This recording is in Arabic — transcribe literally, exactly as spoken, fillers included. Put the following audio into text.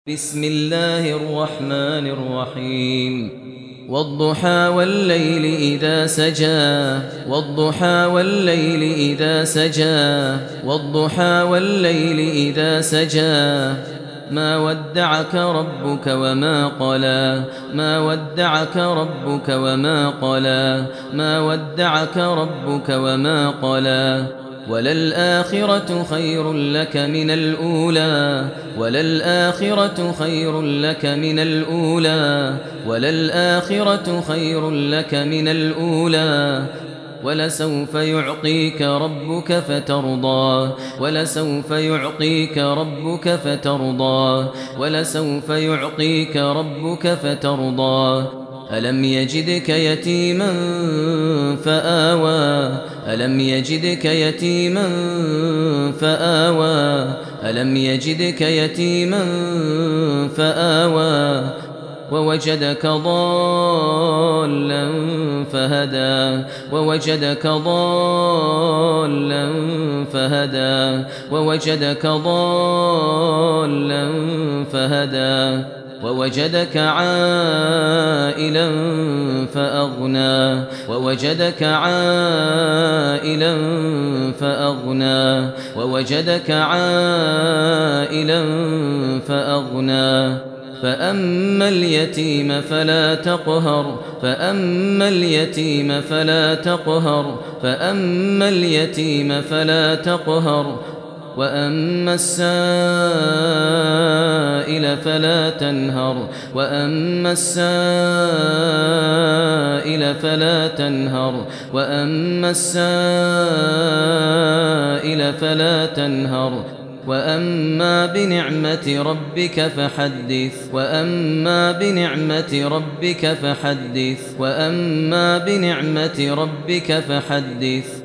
بسم الله الرحمن الرحيم والضحى والليل إذا سجى والضحى والليل إذا سجى والضحى والليل إذا سجى ما ودعك ربك وما قلى ما ودعك ربك وما قلى ما ودعك ربك وما قلى وللآخرة خير لك من الأولى وللآخرة خير لك من الأولى وللآخرة خير لك من الأولى ولسوف يعطيك ربك فترضى ولسوف يعطيك ربك فترضى ولسوف يعطيك ربك فترضى ألم يجدك يتيما فآوى ألم يجدك يتيما فآوى ألم يجدك يتيما فآوى ووجدك ضالا فهدى ووجدك ضالا فهدى ووجدك ضالا فهدى ووجدك عائلا فأغنى ووجدك عائلا فأغنى ووجدك عائلا فأغنى فأما اليتيم فلا تقهر فأما اليتيم فلا تقهر فأما اليتيم فلا تقهر وأما السائل فلا تنهر وأما السائل فلا تنهر وأما السائل فلا تنهر وأما بنعمة ربك فحدث وأما بنعمة ربك فحدث وأما بنعمة ربك فحدث